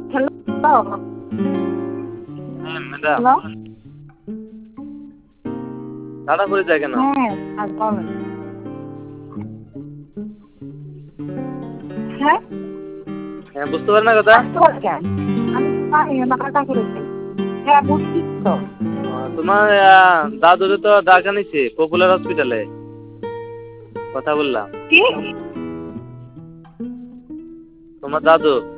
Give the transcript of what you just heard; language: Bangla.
হ্যালো। হ্যাঁ ম্যাডাম, হ্যালো। তাড়া করে যায় কেন? হ্যাঁ, আর বলেন। হ্যাঁ, হ্যাঁ, বুঝতে পারেন না কথা? আসতে পারে কেন? আমি তো জানি না কাটা করেছে। হ্যাঁ, বুঝছি তো। তোমার দাদুরে তো ডাকা নিছে পপুলার হসপিটালে, কথা বললাম। কি? তোমার দাদু